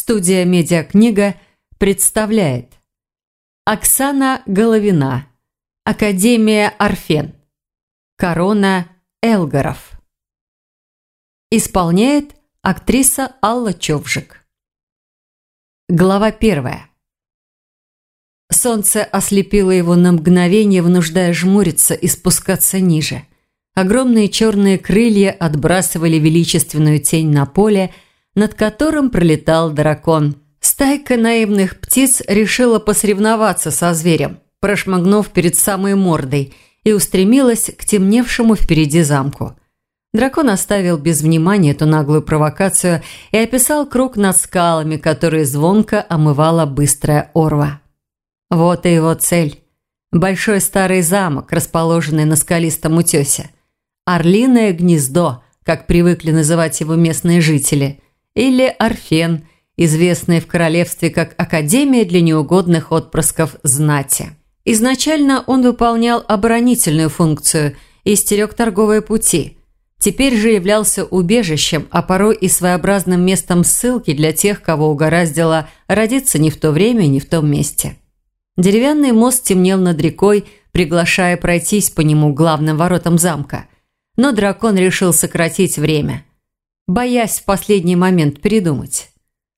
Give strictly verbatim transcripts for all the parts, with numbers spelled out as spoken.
Студия «Медиакнига» представляет Оксана Головина. Академия Орфен. Корона Элгаров. Исполняет актриса Алла Човжик. Глава первая. Солнце ослепило его на мгновение, вынуждая жмуриться и спускаться ниже. Огромные черные крылья отбрасывали величественную тень на поле, над которым пролетал дракон. Стайка наивных птиц решила посоревноваться со зверем, прошмыгнув перед самой мордой, и устремилась к темневшему впереди замку. Дракон оставил без внимания эту наглую провокацию и описал круг над скалами, которые звонко омывала быстрая орва. Вот и его цель. Большой старый замок, расположенный на скалистом утесе. Орлиное гнездо, как привыкли называть его местные жители, или Орфен, известный в королевстве как Академия для неугодных отпрысков знати. Изначально он выполнял оборонительную функцию и стерег торговые пути. Теперь же являлся убежищем, а порой и своеобразным местом ссылки для тех, кого угораздило родиться не в то время, не в том месте. Деревянный мост темнел над рекой, приглашая пройтись по нему главным воротам замка. Но дракон решил сократить время, боясь в последний момент передумать.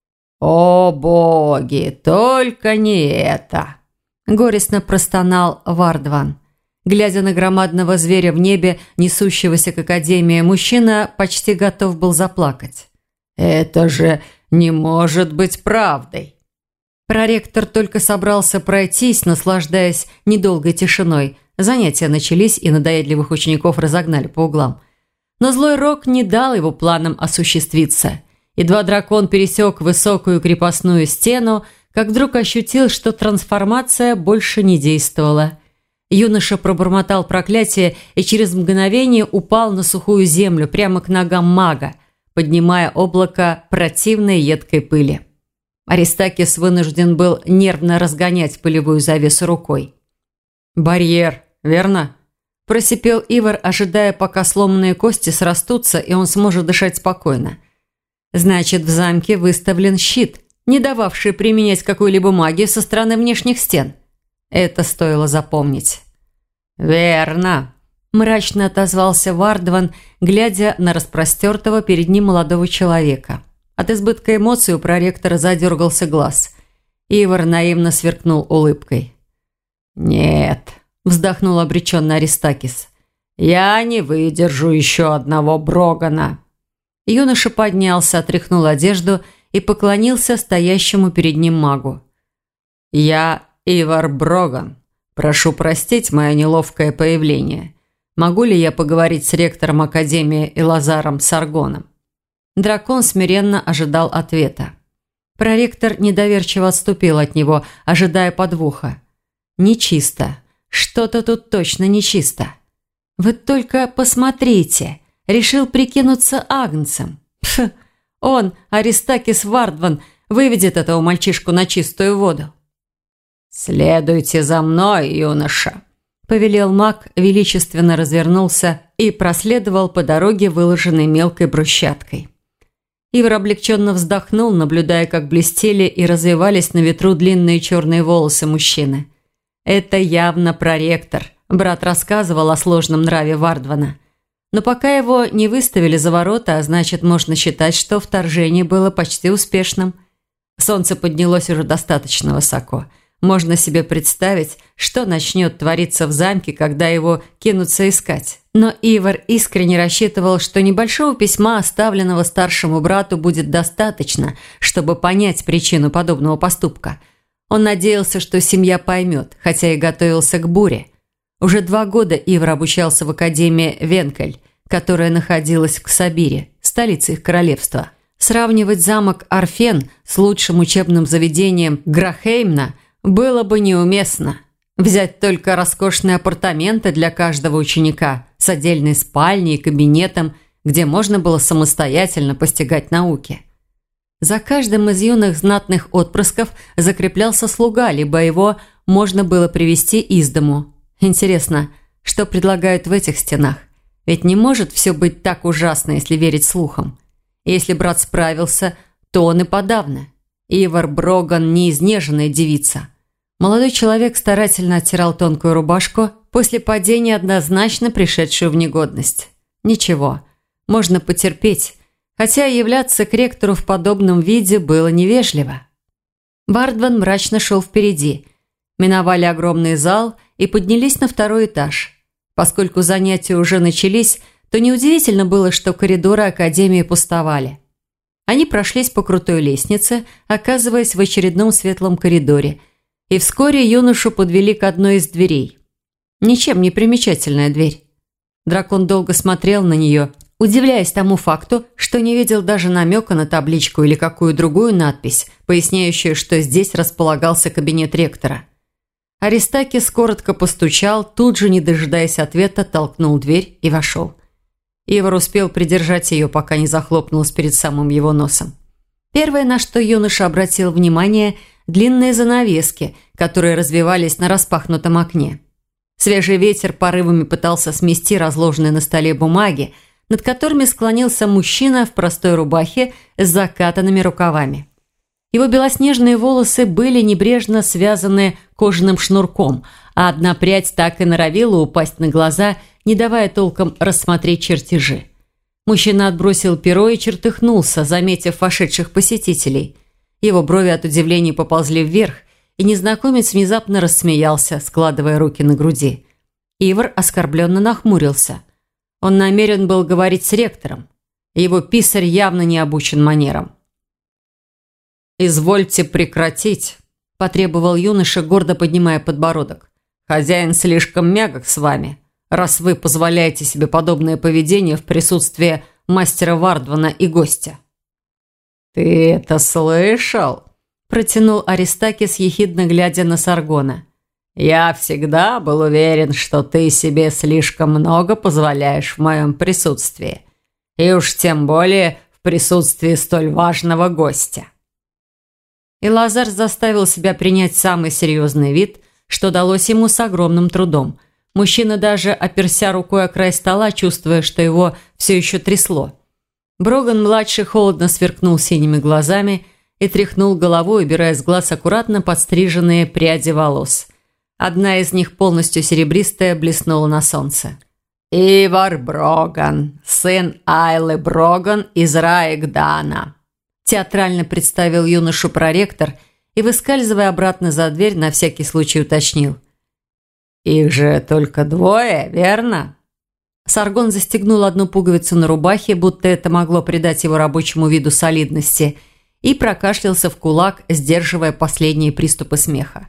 «О боги, только не это!» – горестно простонал Вардван. Глядя на громадного зверя в небе, несущегося к Академии, мужчина почти готов был заплакать. «Это же не может быть правдой!» Проректор только собрался пройтись, наслаждаясь недолгой тишиной. Занятия начались, и надоедливых учеников разогнали по углам. Но злой рок не дал его планам осуществиться. Едва дракон пересек высокую крепостную стену, как вдруг ощутил, что трансформация больше не действовала. Юноша пробормотал проклятие и через мгновение упал на сухую землю прямо к ногам мага, поднимая облако противной едкой пыли. Аристакис вынужден был нервно разгонять пылевую завесу рукой. «Барьер, верно?» – просипел Ивар, ожидая, пока сломанные кости срастутся, и он сможет дышать спокойно. «Значит, в замке выставлен щит, не дававший применять какую-либо магию со стороны внешних стен. Это стоило запомнить». «Верно», – мрачно отозвался Вардван, глядя на распростертого перед ним молодого человека. От избытка эмоций у проректора задергался глаз. Ивар наивно сверкнул улыбкой. «Нет», – вздохнул обреченный Аристакис, – «я не выдержу еще одного Брогана». Юноша поднялся, отряхнул одежду и поклонился стоящему перед ним магу. «Я Ивар Броган. Прошу простить мое неловкое появление. Могу ли я поговорить с ректором Академии Элазаром Саргоном?» Дракон смиренно ожидал ответа. Проректор недоверчиво отступил от него, ожидая подвоха. «Нечисто. Что-то тут точно нечисто. Вы только посмотрите. Решил прикинуться агнцем. Пф, он, Аристакис Вардван, выведет этого мальчишку на чистую воду». «Следуйте за мной, юноша», – повелел маг, величественно развернулся и проследовал по дороге, выложенной мелкой брусчаткой. Ивар облегченно вздохнул, наблюдая, как блестели и развивались на ветру длинные черные волосы мужчины. Это явно проректор. Брат рассказывал о сложном нраве Вардвана. Но пока его не выставили за ворота, а значит, можно считать, что вторжение было почти успешным. Солнце поднялось уже достаточно высоко. Можно себе представить, что начнет твориться в замке, когда его кинутся искать. Но Ивар искренне рассчитывал, что небольшого письма, оставленного старшему брату, будет достаточно, чтобы понять причину подобного поступка. Он надеялся, что семья поймет, хотя и готовился к буре. Уже два года Ивар обучался в Академии Венкель, которая находилась в Ксабире, столице их королевства. Сравнивать замок Орфен с лучшим учебным заведением Грахеймна было бы неуместно. Взять только роскошные апартаменты для каждого ученика с отдельной спальней и кабинетом, где можно было самостоятельно постигать науки. За каждым из юных знатных отпрысков закреплялся слуга, либо его можно было привести из дому. Интересно, что предлагают в этих стенах? Ведь не может все быть так ужасно, если верить слухам. И если брат справился, то он и подавно. Ивар Броган не изнеженная девица. Молодой человек старательно оттирал тонкую рубашку, после падения однозначно пришедшую в негодность. Ничего, можно потерпеть, хотя являться к ректору в подобном виде было невежливо. Бардван мрачно шел впереди. Миновали огромный зал и поднялись на второй этаж. Поскольку занятия уже начались, то неудивительно было, что коридоры Академии пустовали. Они прошлись по крутой лестнице, оказываясь в очередном светлом коридоре, и вскоре юношу подвели к одной из дверей. Ничем не примечательная дверь. Дракон долго смотрел на нее, удивляясь тому факту, что не видел даже намека на табличку или какую другую надпись, поясняющую, что здесь располагался кабинет ректора. Аристакис коротко постучал, тут же, не дожидаясь ответа, толкнул дверь и вошел. Ивар успел придержать ее, пока не захлопнулась перед самым его носом. Первое, на что юноша обратил внимание – длинные занавески, которые развивались на распахнутом окне. Свежий ветер порывами пытался смести разложенные на столе бумаги, над которыми склонился мужчина в простой рубахе с закатанными рукавами. Его белоснежные волосы были небрежно связаны кожаным шнурком, а одна прядь так и норовила упасть на глаза, не давая толком рассмотреть чертежи. Мужчина отбросил перо и чертыхнулся, заметив вошедших посетителей. Его брови от удивления поползли вверх, и незнакомец внезапно рассмеялся, складывая руки на груди. Ивар оскорбленно нахмурился. Он намерен был говорить с ректором. Его писарь явно не обучен манерам. «Извольте прекратить», – потребовал юноша, гордо поднимая подбородок. «Хозяин слишком мягок с вами, раз вы позволяете себе подобное поведение в присутствии мастера Вардвана и гостя». «Ты это слышал?» – протянул Аристакис, ехидно глядя на Саргона. «Я всегда был уверен, что ты себе слишком много позволяешь в моем присутствии, и уж тем более в присутствии столь важного гостя». И Лазар заставил себя принять самый серьезный вид, что далось ему с огромным трудом. Мужчина даже оперся рукой о край стола, чувствуя, что его все еще трясло. Броган-младший холодно сверкнул синими глазами и тряхнул головой, убирая с глаз аккуратно подстриженные пряди волос. Одна из них, полностью серебристая, блеснула на солнце. «Ивар Броган, сын Айлы Броган из Раигдана», театрально представил юношу проректор и, выскальзывая обратно за дверь, на всякий случай уточнил. «Их же только двое, верно?» Саргон застегнул одну пуговицу на рубахе, будто это могло придать его рабочему виду солидности, и прокашлялся в кулак, сдерживая последние приступы смеха.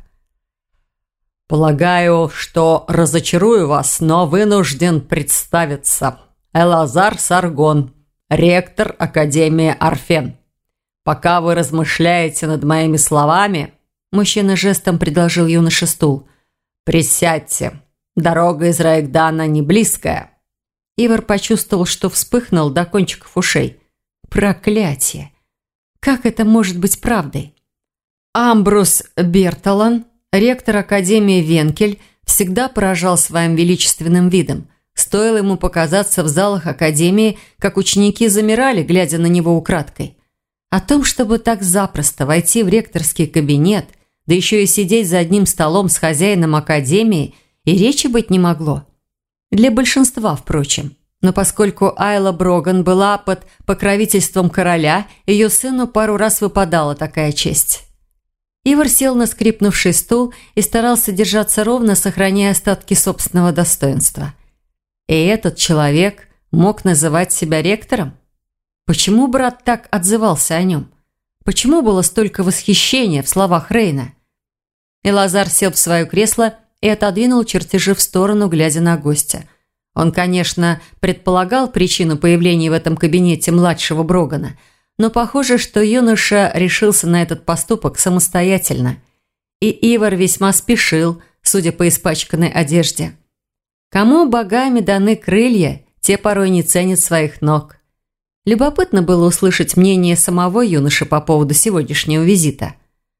«Полагаю, что разочарую вас, но вынужден представиться. Элазар Саргон, ректор Академии Арфен. Пока вы размышляете над моими словами...» Мужчина жестом предложил юноше стул. «Присядьте. Дорога из Раигдана не близкая». Ивар почувствовал, что вспыхнул до кончиков ушей. Проклятие! Как это может быть правдой? Амбрус Берталан, ректор Академии Венкель, всегда поражал своим величественным видом. Стоило ему показаться в залах Академии, как ученики замирали, глядя на него украдкой. О том, чтобы так запросто войти в ректорский кабинет, да еще и сидеть за одним столом с хозяином Академии, и речи быть не могло. Для большинства, впрочем. Но поскольку Айла Броган была под покровительством короля, ее сыну пару раз выпадала такая честь. Ивар сел на скрипнувший стул и старался держаться ровно, сохраняя остатки собственного достоинства. И этот человек мог называть себя ректором? Почему брат так отзывался о нем? Почему было столько восхищения в словах Рейна? Элазар сел в свое кресло и отодвинул чертежи в сторону, глядя на гостя. Он, конечно, предполагал причину появления в этом кабинете младшего Брогана, но похоже, что юноша решился на этот поступок самостоятельно. И Ивар весьма спешил, судя по испачканной одежде. Кому богами даны крылья, те порой не ценят своих ног. Любопытно было услышать мнение самого юноши по поводу сегодняшнего визита.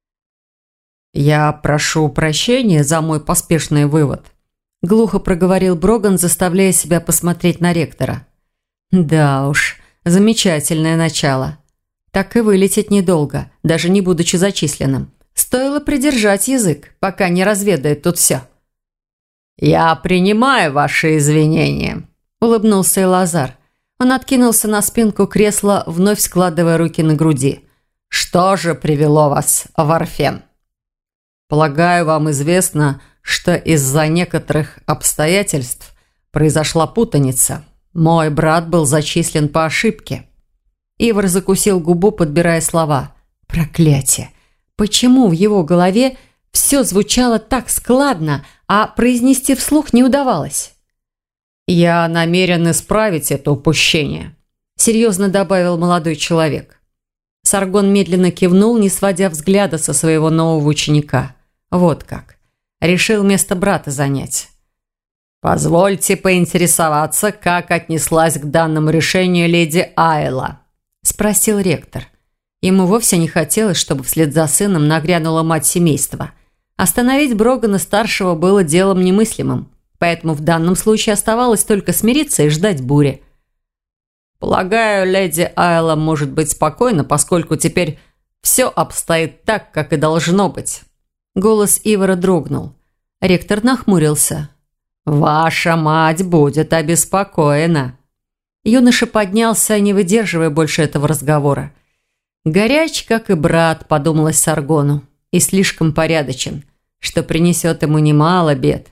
«Я прошу прощения за мой поспешный вывод», – глухо проговорил Броган, заставляя себя посмотреть на ректора. «Да уж, замечательное начало. Так и вылететь недолго, даже не будучи зачисленным. Стоило придержать язык, пока не разведает тут все. «Я принимаю ваши извинения», – улыбнулся и Лазар. Он откинулся на спинку кресла, вновь складывая руки на груди. «Что же привело вас в Орфен?» «Полагаю, вам известно, что из-за некоторых обстоятельств произошла путаница. Мой брат был зачислен по ошибке». Ивар закусил губу, подбирая слова. «Проклятие! Почему в его голове все звучало так складно, а произнести вслух не удавалось?» «Я намерен исправить это упущение», – серьезно добавил молодой человек. Саргон медленно кивнул, не сводя взгляда со своего нового ученика. Вот как. Решил место брата занять. «Позвольте поинтересоваться, как отнеслась к данному решению леди Айла?» – спросил ректор. Ему вовсе не хотелось, чтобы вслед за сыном нагрянула мать семейства. Остановить Брогана-старшего было делом немыслимым, поэтому в данном случае оставалось только смириться и ждать бури. «Полагаю, леди Айла может быть спокойна, поскольку теперь все обстоит так, как и должно быть». Голос Ивара дрогнул. Ректор нахмурился. «Ваша мать будет обеспокоена». Юноша поднялся, не выдерживая больше этого разговора. «Горяч, как и брат», – подумалось Саргону, – «и слишком порядочен, что принесет ему немало бед».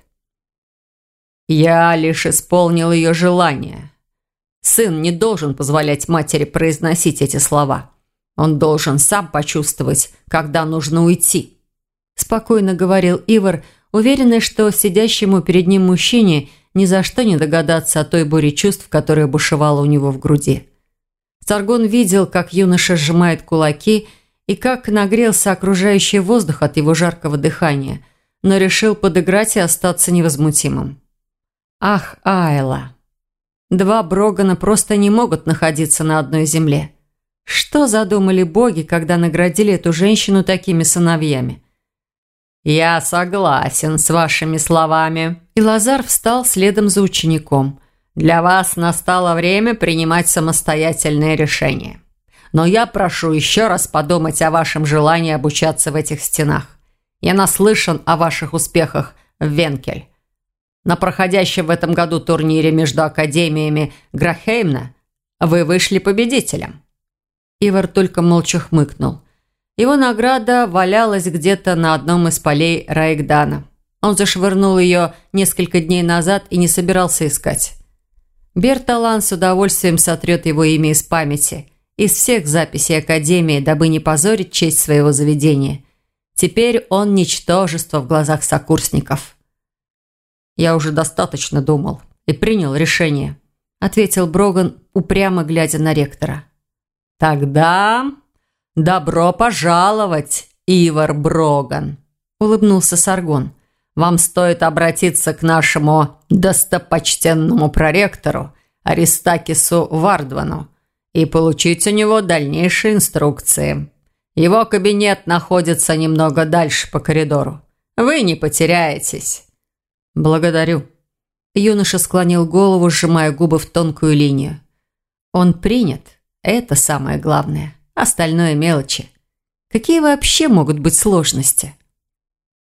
«Я лишь исполнил ее желание. Сын не должен позволять матери произносить эти слова. Он должен сам почувствовать, когда нужно уйти», – спокойно говорил Ивар, уверенный, что сидящему перед ним мужчине ни за что не догадаться о той буре чувств, которая бушевала у него в груди. Саргон видел, как юноша сжимает кулаки и как нагрелся окружающий воздух от его жаркого дыхания, но решил подыграть и остаться невозмутимым. Ах, Айла! Два Брогана просто не могут находиться на одной земле. Что задумали боги, когда наградили эту женщину такими сыновьями? «Я согласен с вашими словами». И Лазар встал следом за учеником. «Для вас настало время принимать самостоятельные решения. Но я прошу еще раз подумать о вашем желании обучаться в этих стенах. Я наслышан о ваших успехах в Венкель. На проходящем в этом году турнире между академиями Грахеймна вы вышли победителем». Ивар только молча хмыкнул. Его награда валялась где-то на одном из полей Раигдана. Он зашвырнул ее несколько дней назад и не собирался искать. Берталан с удовольствием сотрет его имя из памяти, из всех записей Академии, дабы не позорить честь своего заведения. Теперь он ничтожество в глазах сокурсников. «Я уже достаточно думал и принял решение», – ответил Броган, упрямо глядя на ректора. «Тогда добро пожаловать, Ивар Броган», – улыбнулся Саргон. «Вам стоит обратиться к нашему достопочтенному проректору Аристакису Вардвану и получить у него дальнейшие инструкции. Его кабинет находится немного дальше по коридору. Вы не потеряетесь». «Благодарю». Юноша склонил голову, сжимая губы в тонкую линию. Он принят. Это самое главное. Остальное мелочи. Какие вообще могут быть сложности?